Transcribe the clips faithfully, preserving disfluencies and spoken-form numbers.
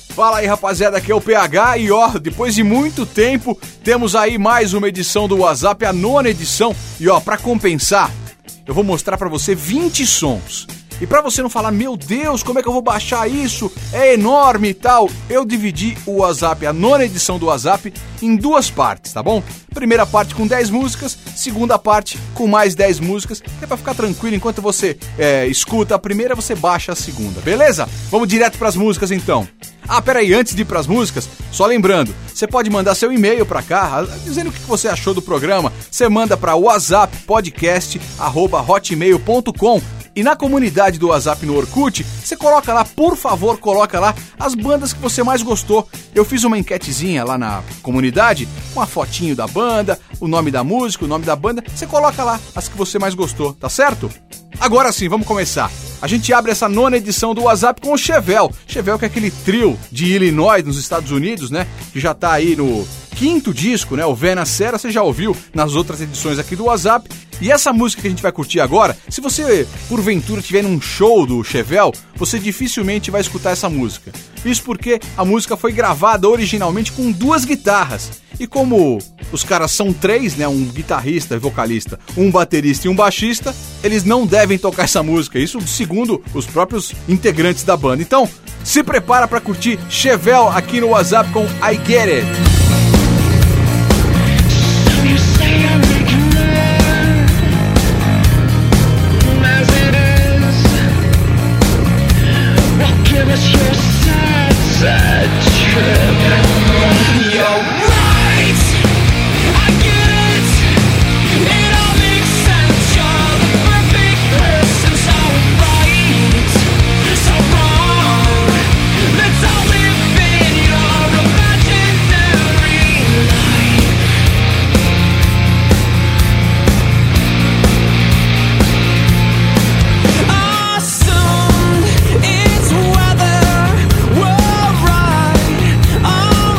Fala aí, rapaziada, aqui é o P H e ó, depois de muito tempo, temos aí mais uma edição do WhatsApp, a nona edição. E ó, pra compensar, eu vou mostrar pra você vinte sons. E pra você não falar, meu Deus, como é que eu vou baixar isso? É enorme e tal. Eu dividi o WhatsApp, a nona edição do WhatsApp, em duas partes, tá bom? Primeira parte com dez músicas, segunda parte com mais dez músicas. É pra ficar tranquilo, enquanto você é, escuta a primeira, você baixa a segunda, beleza? Vamos direto pras músicas então. Ah, peraí, antes de ir pras músicas, só lembrando, você pode mandar seu e-mail pra cá, dizendo o que você achou do programa. Você manda pra whatsapp podcast arroba hotmail ponto com. E na comunidade do WhatsApp no Orkut, você coloca lá, por favor, coloca lá as bandas que você mais gostou. Eu fiz uma enquetezinha lá na comunidade, com a fotinho da banda, o nome da música, o nome da banda. Você coloca lá as que você mais gostou, tá certo? Agora sim, vamos começar. A gente abre essa nona edição do WhatsApp com o Chevelle. Chevelle que é aquele trio de Illinois, nos Estados Unidos, né? Que já tá aí no quinto disco, né? O Vena Sera, você já ouviu nas outras edições aqui do WhatsApp. E essa música que a gente vai curtir agora, se você, porventura, estiver num show do Chevelle, você dificilmente vai escutar essa música. Isso porque a música foi gravada originalmente com duas guitarras. E como os caras são três, né, um guitarrista e vocalista, um baterista e um baixista, eles não devem tocar essa música, isso segundo os próprios integrantes da banda. Então, se prepara para curtir Chevelle aqui no WhatsApp com I Get It. Awesome, it's weather, we're right.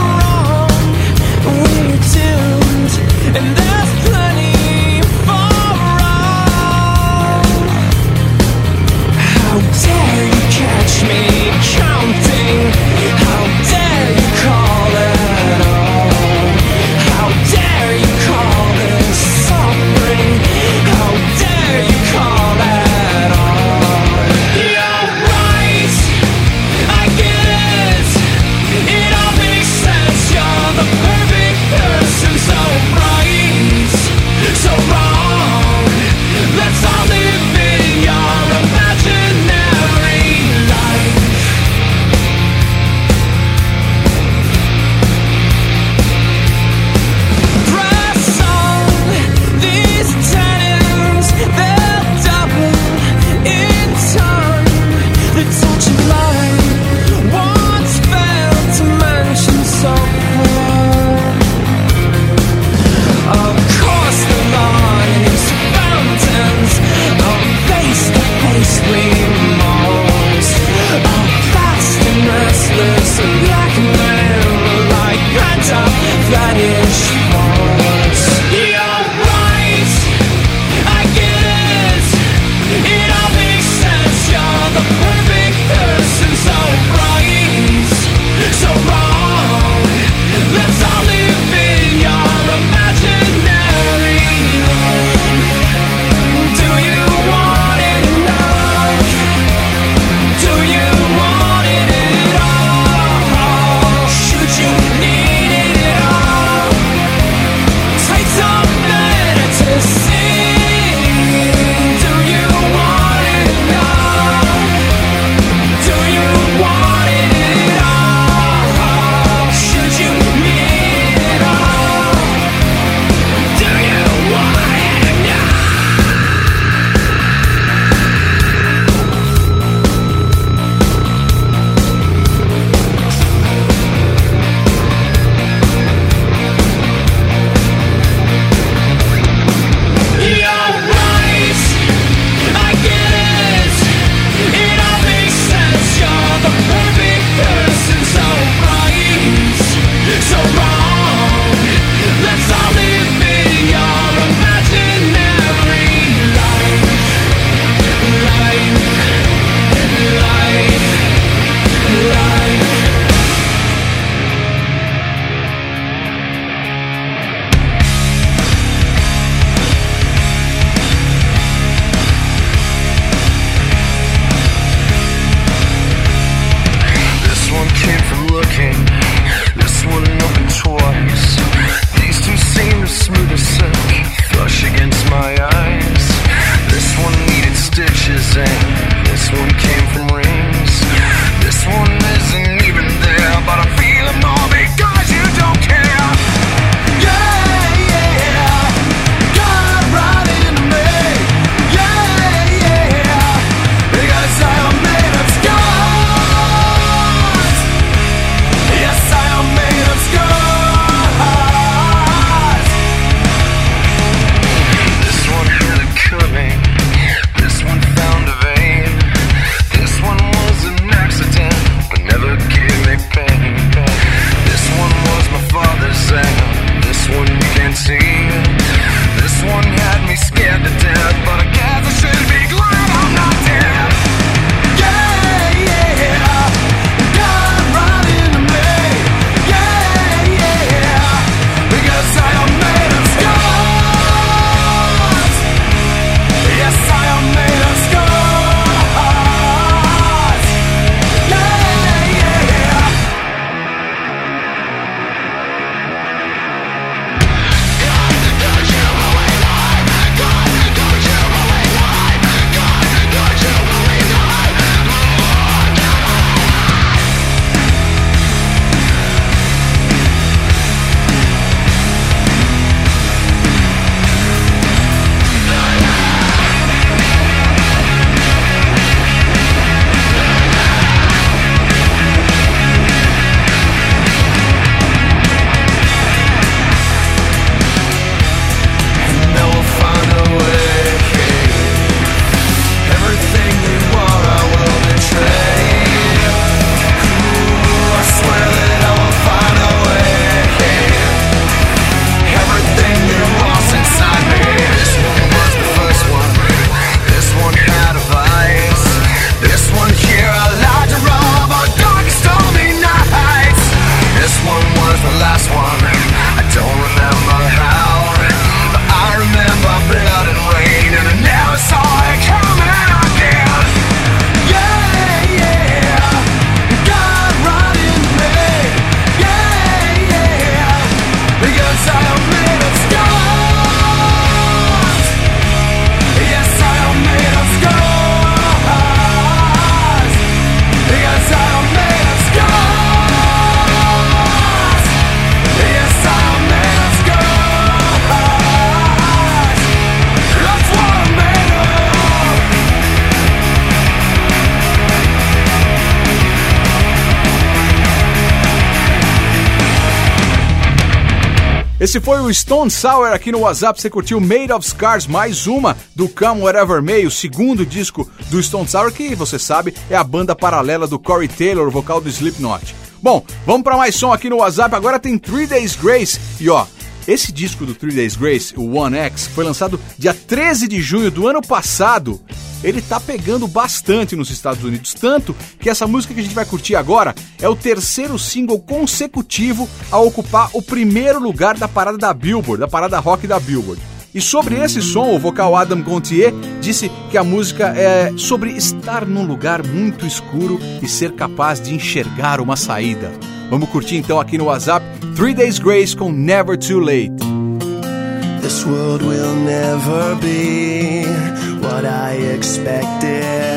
Esse foi o Stone Sour aqui no WhatsApp. Você curtiu Made of Scars, mais uma do Come Whatever May, o segundo disco do Stone Sour, que você sabe é a banda paralela do Corey Taylor, o vocal do Slipknot. Bom, vamos para mais som aqui no WhatsApp. Agora tem Three Days Grace. E ó, esse disco do Three Days Grace, o One X, foi lançado dia treze de junho do ano passado. Ele tá pegando bastante nos Estados Unidos, tanto que essa música que a gente vai curtir agora é o terceiro single consecutivo a ocupar o primeiro lugar da parada da Billboard, da parada rock da Billboard. E sobre esse som, o vocal Adam Gontier disse que a música é sobre estar num lugar muito escuro e ser capaz de enxergar uma saída. Vamos curtir então aqui no WhatsApp Three Days Grace com Never Too Late. This world will never be what I expected,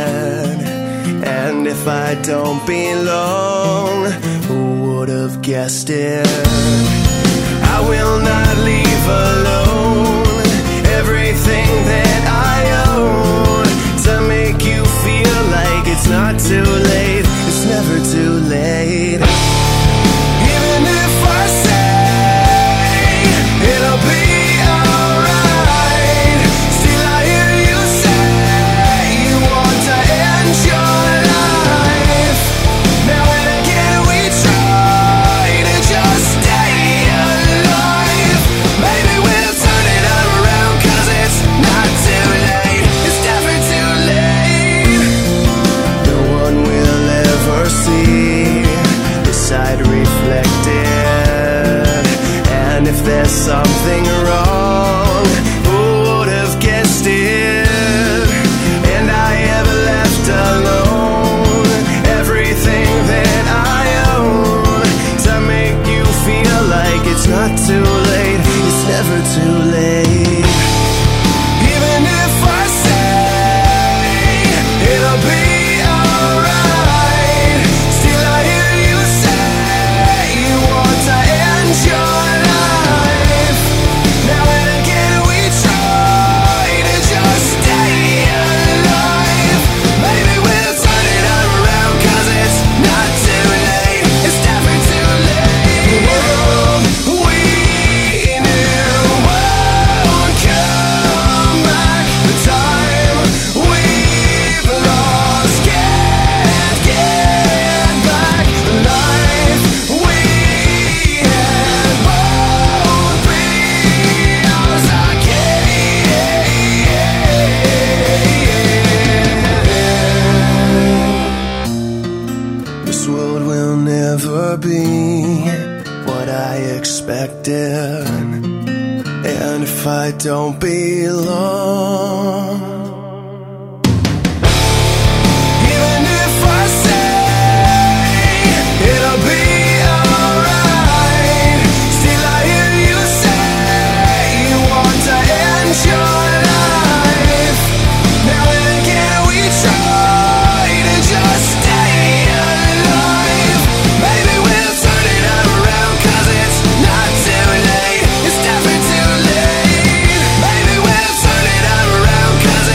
and if I don't belong, who would have guessed it? I will not leave alone everything that I own to make you feel like it's not too late. It's never too late. Even if I say it'll be there's something wrong, who would have guessed it? And I have left alone everything that I own to make you feel like it's not too late. It's never too late. Even if I say it'll be alright, still I hear you say you want to end your and if I don't belong, even if I say it'll be alright, still I hear you say you want to end your life. Now and again we try to just stay alive. Maybe we'll turn it around, 'cause it's not too late. It's never too late. Maybe we'll turn it around, 'cause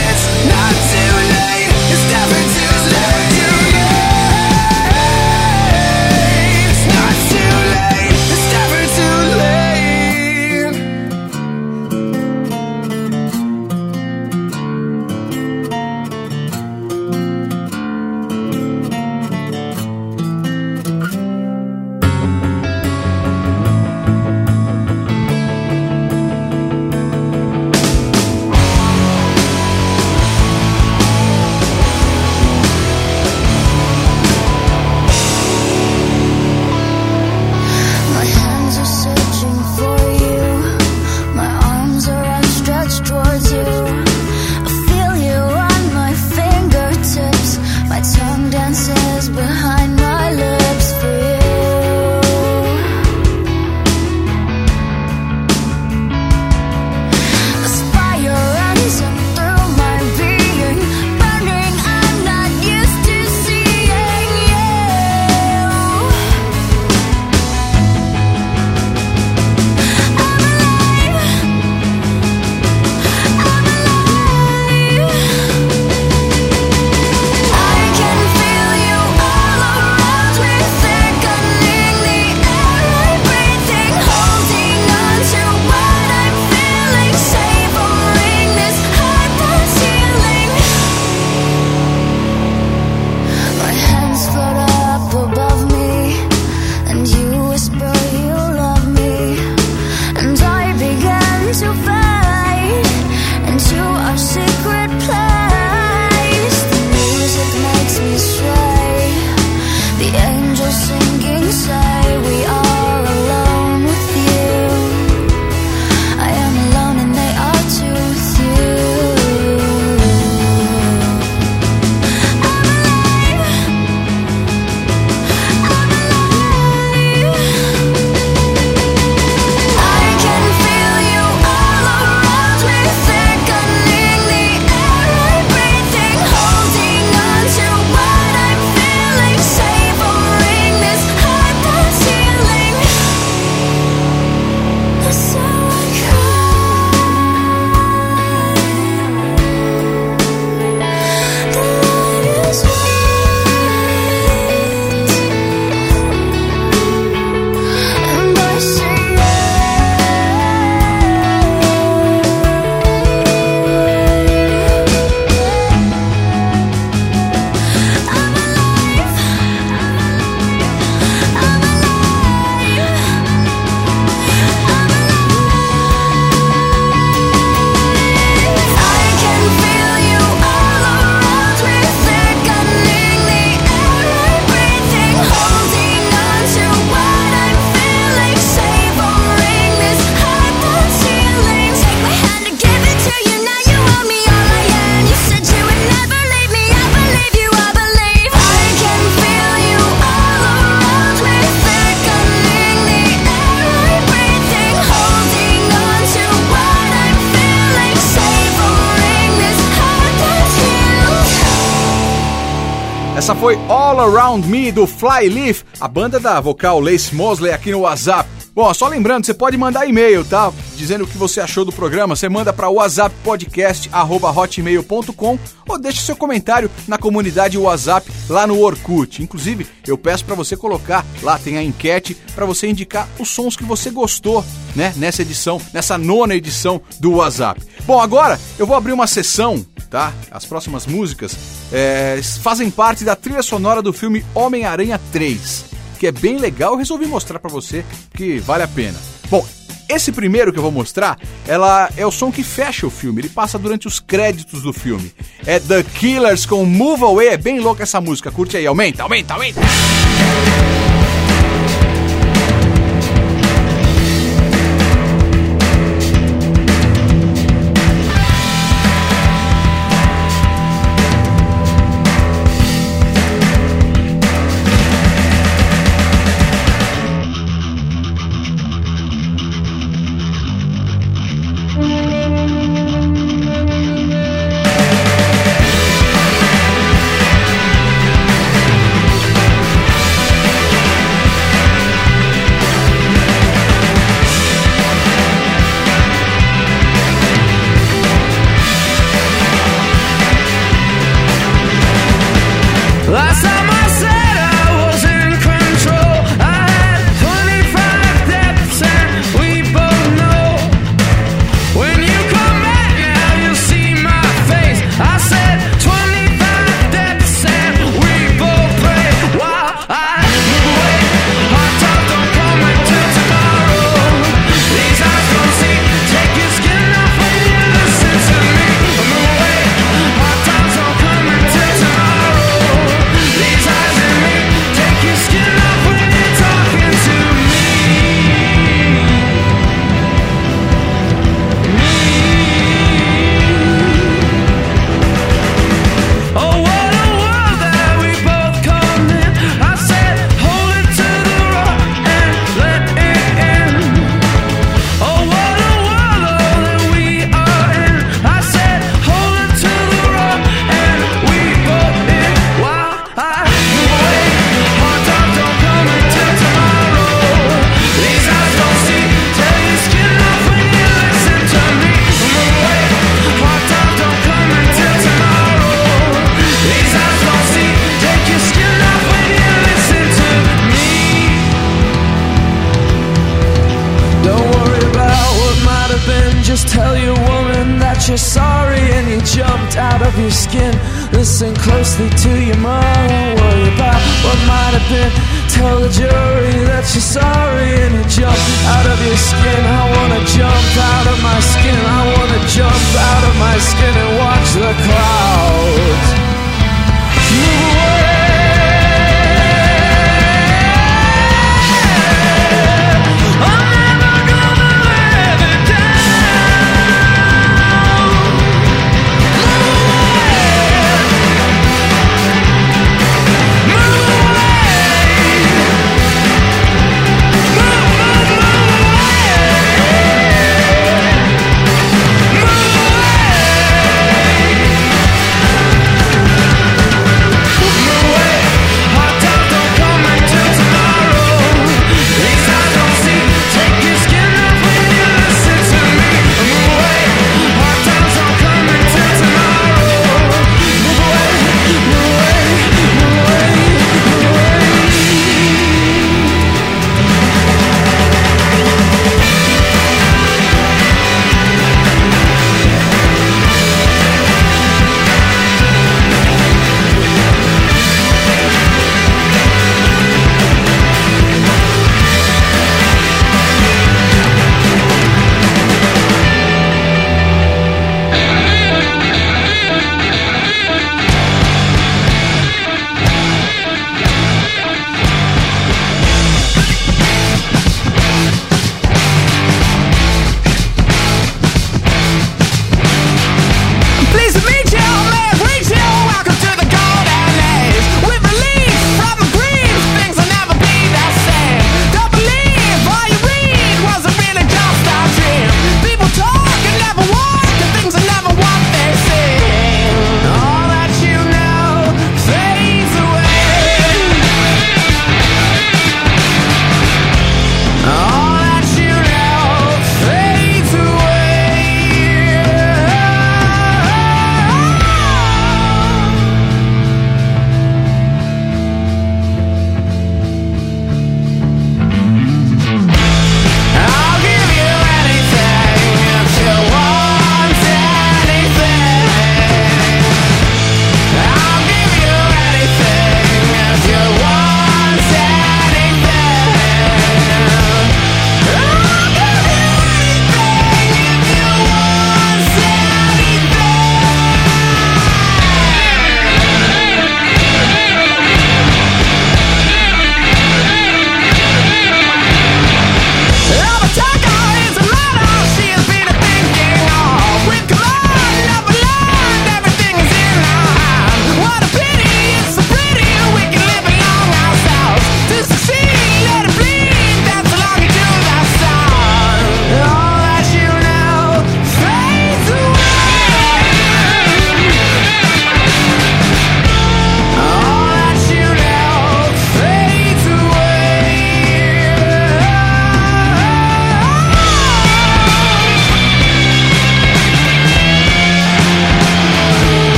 Essa foi All Around Me do Flyleaf, a banda da vocal Lace Mosley aqui no WhatsApp. Bom, só lembrando, você pode mandar e-mail, tá? Dizendo o que você achou do programa. Você manda para whatsapp podcast arroba hotmail ponto com ou deixa seu comentário na comunidade WhatsApp lá no Orkut. Inclusive, eu peço para você colocar lá, tem a enquete para você indicar os sons que você gostou, né? Nessa edição, nessa nona edição do WhatsApp. Bom, agora eu vou abrir uma sessão, tá? As próximas músicas é, fazem parte da trilha sonora do filme Homem-Aranha três. Que é bem legal, eu resolvi mostrar pra você que vale a pena. Bom, esse primeiro que eu vou mostrar, ela é o som que fecha o filme, ele passa durante os créditos do filme. É The Killers com Move Away, é bem louca essa música, curte aí, aumenta, aumenta, aumenta! you're sorry and you jumped out of your skin. Listen closely to your mom, don't worry about what might have been. Tell the jury that you're sorry and you jumped out of your skin. I wanna jump out of my skin, I wanna jump out of my skin and watch the clouds move away.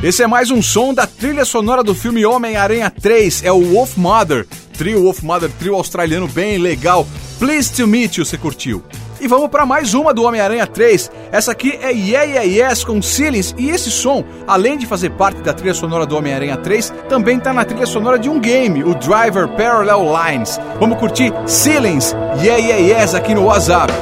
Esse é mais um som da trilha sonora do filme Homem-Aranha três, é o Wolf Mother, trio Wolf Mother, trio australiano bem legal. Pleased to Meet You, você curtiu? E vamos para mais uma do Homem-Aranha três, essa aqui é Yeah Yeah Yes com Ceilings, e esse som, além de fazer parte da trilha sonora do Homem-Aranha três, também tá na trilha sonora de um game, o Driver Parallel Lines. Vamos curtir Ceilings, Yeah Yeah Yes aqui no WhatsApp.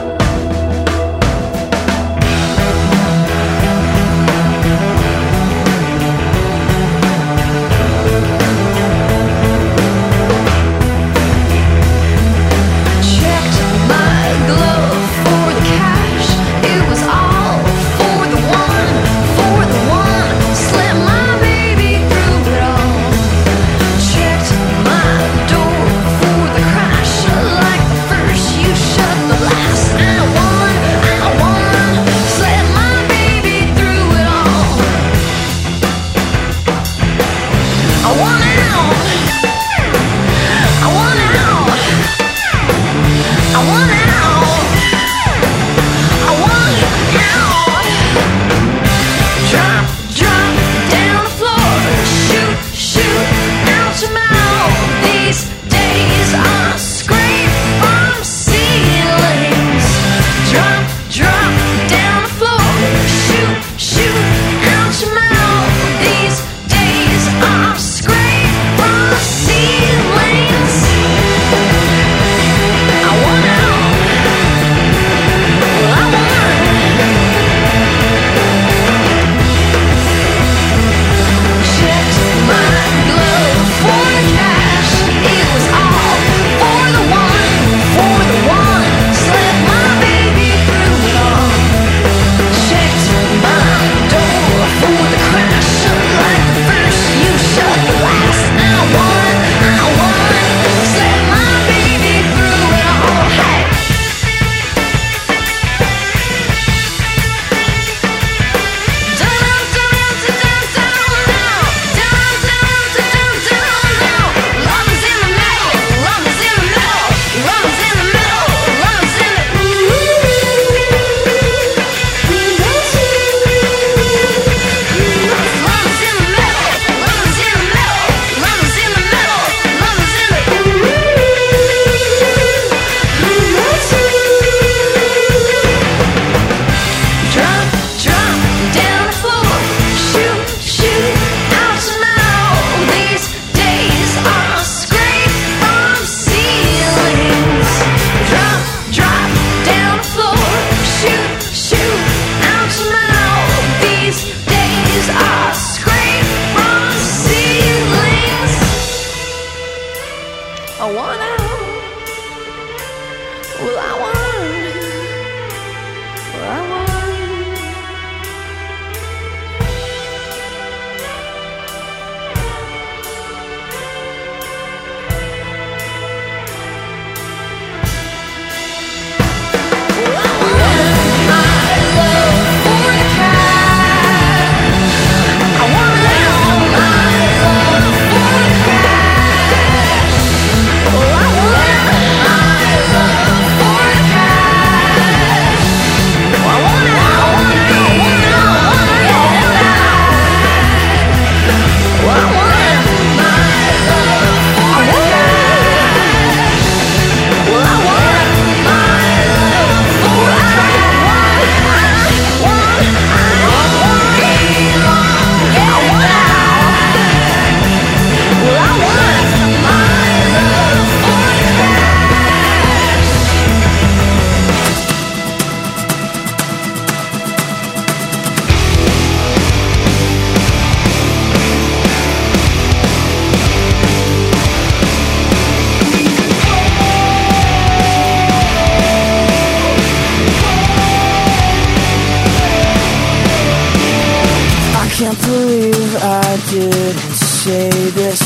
Can't believe I didn't say this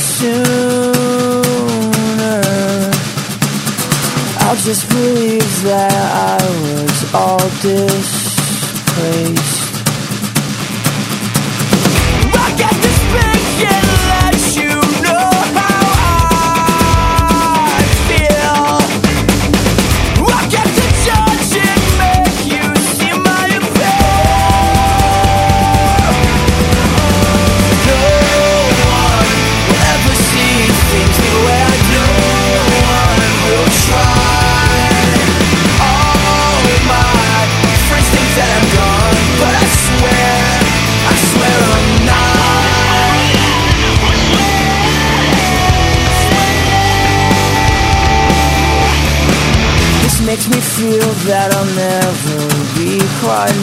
sooner. I'll just believe that I was all displaced. I got to speak and let you know how I feel. I got to judge and make you see my appeal. that I'll never be quite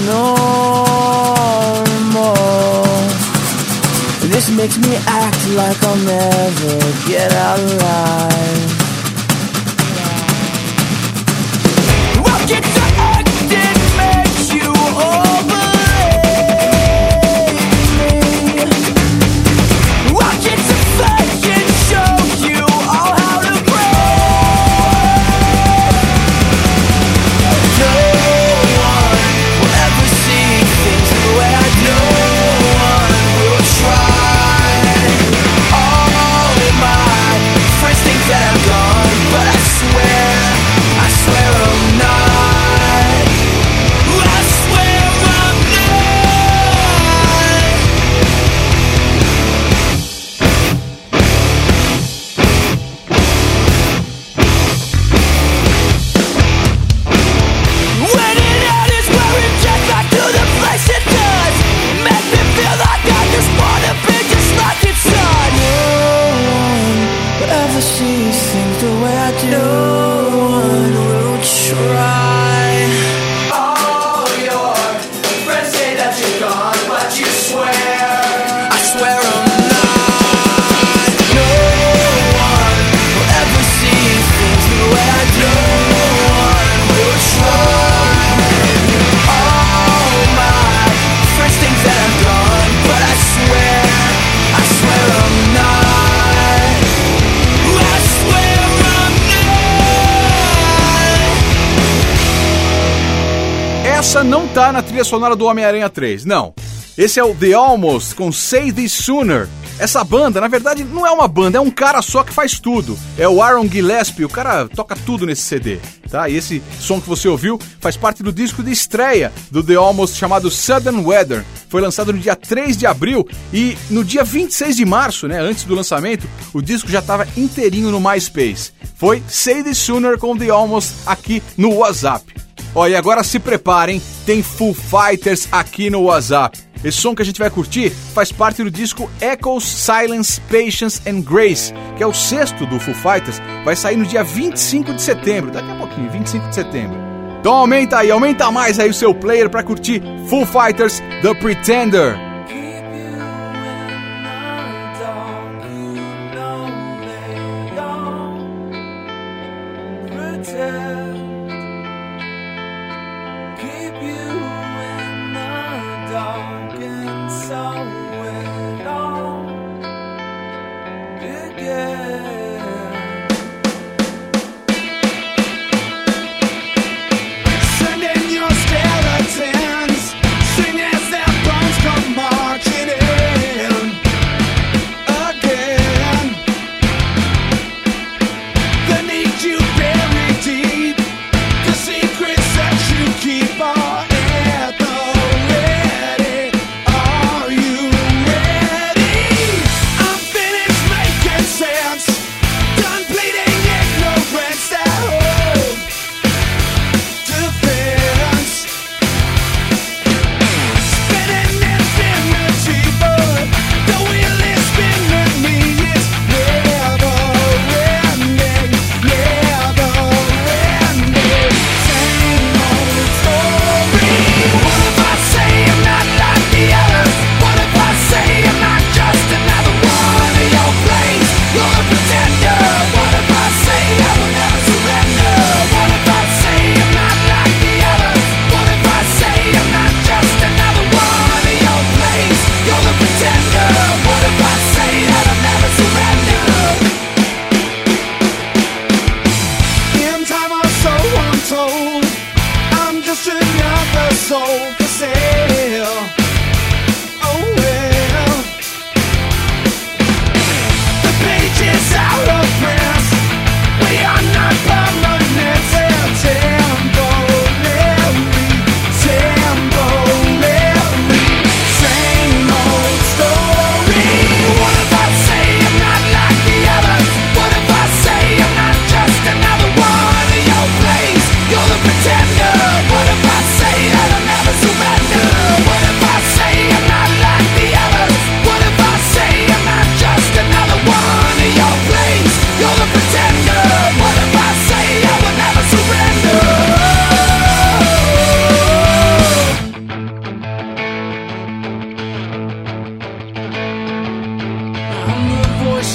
normal. This makes me act like I'll never get out alive. What gets to acting makes you overlay me. What gets to fake and show you all how to break. No one will ever see things the way I do. That I'm gone, but I swear, I swear I'm not. I swear I'm not. When it out is where it gets back to the place it does. Make me feel like I just wanna be just like it's done. Ever see things the way I do? No one will try. All your friends say that you're gone, but you swear, I swear I'm not. No one will ever see things the way I do. No one will try. All my friends think that I'm gone, but I swear, I swear I'm not. Essa não tá na trilha sonora do Homem-Aranha três, não. Esse é o The Almost com Say This Sooner. Essa banda, na verdade, não é uma banda, é um cara só que faz tudo. É o Aaron Gillespie, o cara toca tudo nesse C D, tá? E esse som que você ouviu faz parte do disco de estreia do The Almost, chamado Sudden Weather. Foi lançado no dia três de abril e no dia vinte e seis de março, né, antes do lançamento, o disco já estava inteirinho no MySpace. Foi Say This Sooner com The Almost aqui no WhatsApp. Olha, e agora se preparem, tem Foo Fighters aqui no WhatsApp. Esse som que a gente vai curtir faz parte do disco Echoes, Silence, Patience and Grace, que é o sexto do Foo Fighters, vai sair no dia vinte e cinco de setembro, daqui a pouquinho, vinte e cinco de setembro. Então aumenta aí, aumenta mais aí o seu player para curtir Foo Fighters, The Pretender. Send in your skeletons, sing as their bones come on.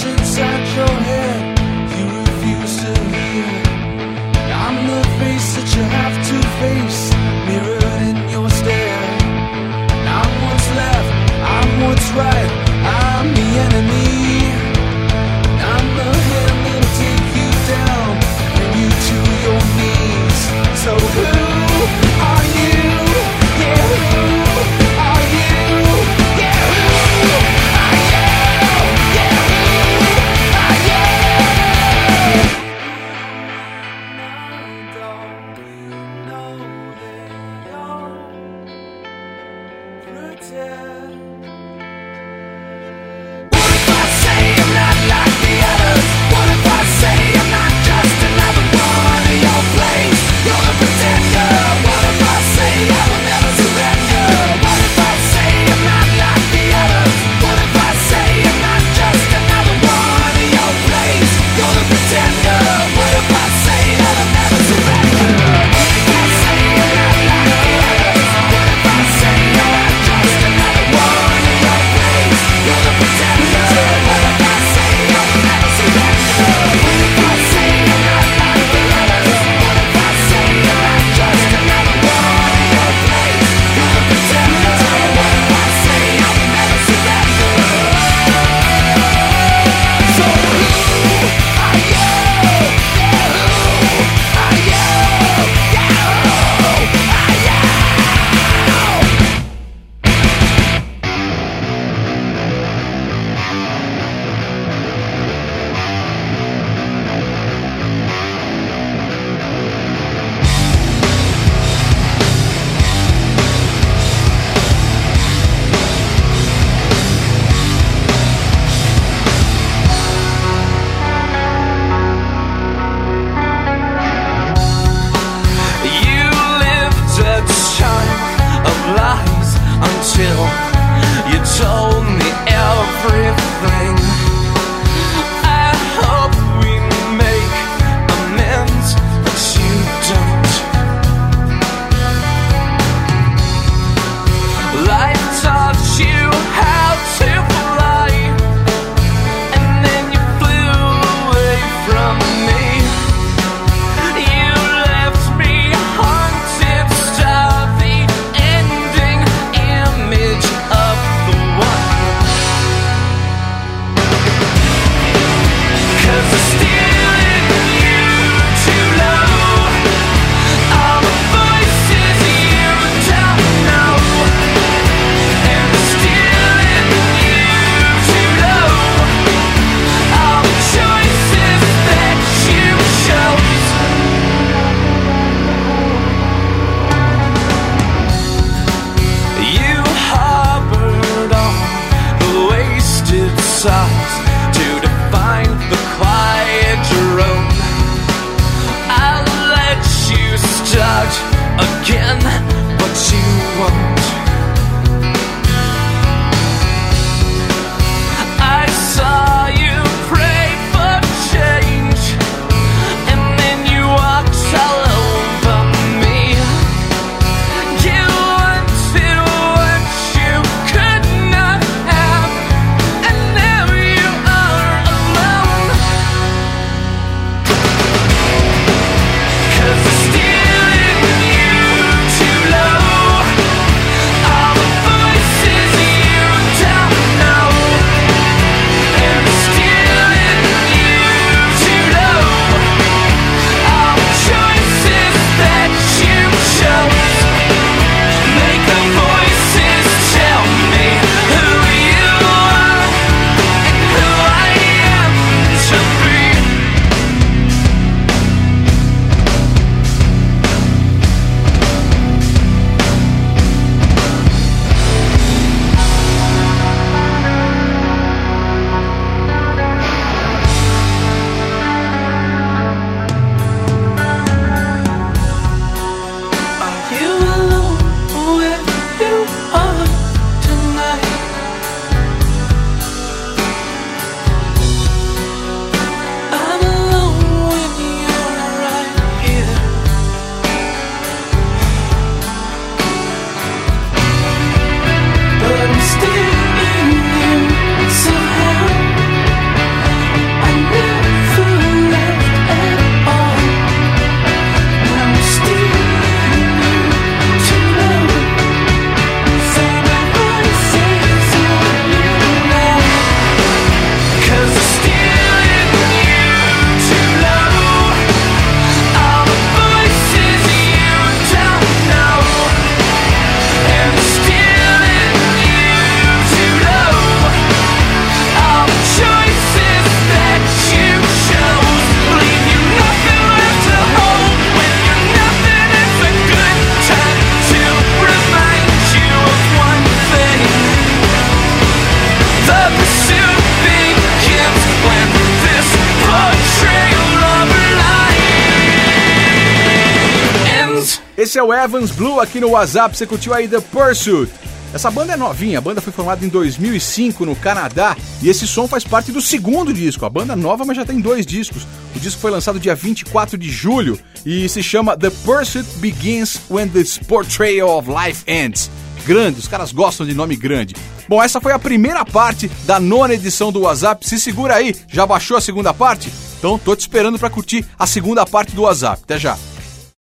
inside your head you refuse to hear. I'm the face that you have to face, mirrored in your stare. I'm what's left, I'm what's right, I'm the enemy. I'm the hand that'll take you down, bring you to your knees. So who are you? Yeah, who are you? Yeah, who are you? Yeah, who are you? Don't you know that you're pretend? What if I say I'm not like the others? What if I say I'm not just another one in your place? You're the pretender. What if I say I will never surrender? What if I say I'm not like the others? What if I say I'm not just another one in your place? You're the pretender. What if I say that I'll never surrender? What if I say I'm not like the others? What if I say I'm not just another one in your place? You're the pretender. What if I say I will never surrender? What if I say I'm not like the others? What if I say I'm not just another one in your place? You're the pretender. What if I say I will never surrender? So who are you? Yeah, who are you? Yeah, who are you? You lived a time of lies until you told me everything. I hope we make amends, but you don't. Life taught you how to fly, and then you flew away from me. You left me haunted, starving, ending image of the one. 'Cause I'm stealing you too low. All the voices you don't know, and I'm stealing you too low. All the choices that you chose. You harbored on the wasted sides to define the quiet drone. I'll let you start again, but you won't. I saw you pray for change, and then you walked all over me. You wanted what you could not have, and now you are alone. 'Cause I'm stealing you too low. Esse é o Evans Blue aqui no WhatsApp, você curtiu aí The Pursuit. Essa banda é novinha, a banda foi formada em dois mil e cinco no Canadá e esse som faz parte do segundo disco. A banda é nova, mas já tem dois discos. O disco foi lançado dia vinte e quatro de julho e se chama The Pursuit Begins When This Portrayal of Life Ends. Grande, os caras gostam de nome grande. Bom, essa foi a primeira parte da nona edição do WhatsApp. Se segura aí, já baixou a segunda parte? Então tô te esperando para curtir a segunda parte do WhatsApp. Até já!